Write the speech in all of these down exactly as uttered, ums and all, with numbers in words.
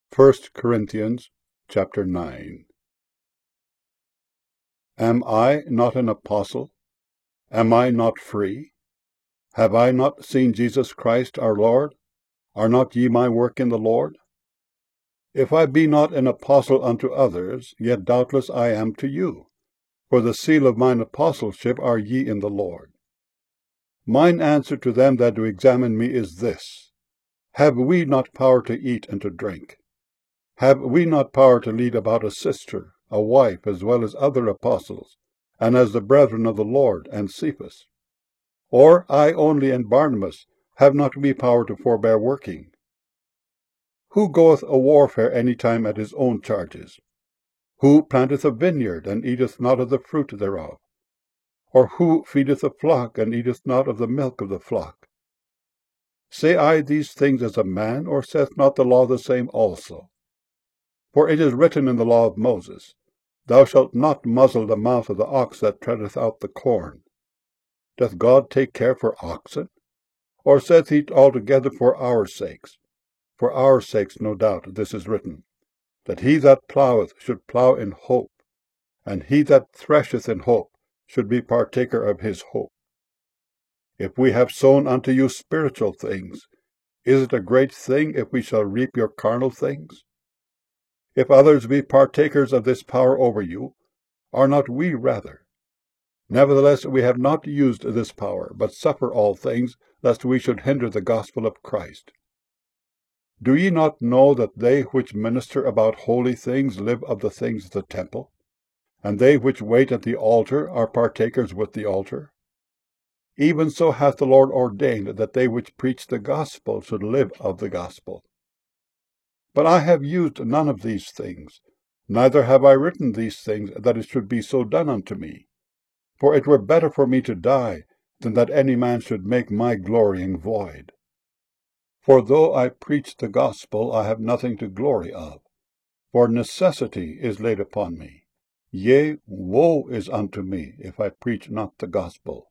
First Corinthians chapter nine. Am I not an apostle? Am I not free? Have I not seen Jesus Christ our Lord? Are not ye my work in the Lord? If I be not an apostle unto others, yet doubtless I am to you, for the seal of mine apostleship are ye in the Lord. Mine answer to them that do examine me is this: Have we not power to eat and to drink? Have we not power to lead about a sister, a wife, as well as other apostles, and as the brethren of the Lord, and Cephas? Or I only and Barnabas, have not we power to forbear working? Who goeth a warfare any time at his own charges? Who planteth a vineyard, and eateth not of the fruit thereof? Or who feedeth a flock, and eateth not of the milk of the flock? Say I these things as a man, or saith not the law the same also? For it is written in the law of Moses, Thou shalt not muzzle the mouth of the ox that treadeth out the corn. Doth God take care for oxen? Or saith he altogether for our sakes? For our sakes, no doubt, this is written, that he that ploweth should plow in hope, and he that thresheth in hope should be partaker of his hope. If we have sown unto you spiritual things, is it a great thing if we shall reap your carnal things? If others be partakers of this power over you, are not we rather? Nevertheless we have not used this power, but suffer all things, lest we should hinder the gospel of Christ. Do ye not know that they which minister about holy things live of the things of the temple? And they which wait at the altar are partakers with the altar? Even so hath the Lord ordained that they which preach the gospel should live of the gospel. But I have used none of these things, neither have I written these things, that it should be so done unto me. For it were better for me to die, than that any man should make my glorying void. For though I preach the gospel, I have nothing to glory of, for necessity is laid upon me. Yea, woe is unto me, if I preach not the gospel.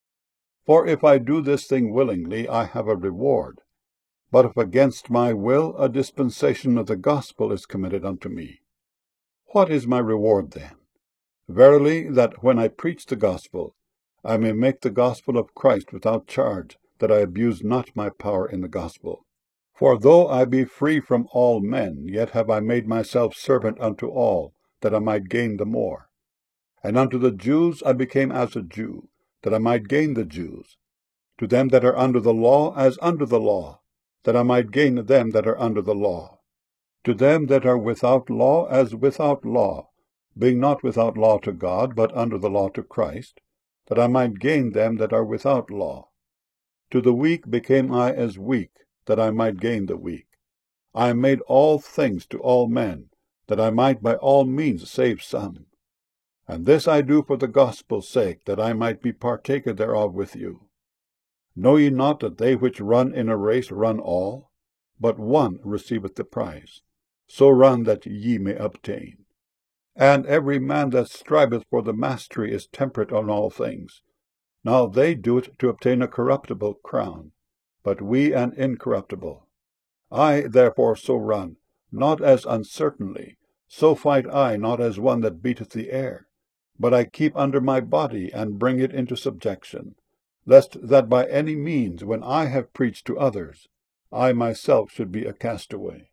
For if I do this thing willingly, I have a reward. But if against my will, a dispensation of the gospel is committed unto me. What is my reward then? Verily, that when I preach the gospel, I may make the gospel of Christ without charge, that I abuse not my power in the gospel. For though I be free from all men, yet have I made myself servant unto all, that I might gain the more. And unto the Jews I became as a Jew, that I might gain the Jews. To them that are under the law, as under the law, that I might gain them that are under the law. To them that are without law, as without law, being not without law to God, but under the law to Christ, that I might gain them that are without law. To the weak became I as weak, that I might gain the weak. I am made all things to all men, that I might by all means save some. And this I do for the gospel's sake, that I might be partaker thereof with you. Know ye not that they which run in a race run all? But one receiveth the prize. So run that ye may obtain. And every man that striveth for the mastery is temperate on all things. Now they do it to obtain a corruptible crown, but we an incorruptible. I therefore so run, not as uncertainly, so fight I not as one that beateth the air, but I keep under my body, and bring it into subjection, lest that by any means, when I have preached to others, I myself should be a castaway.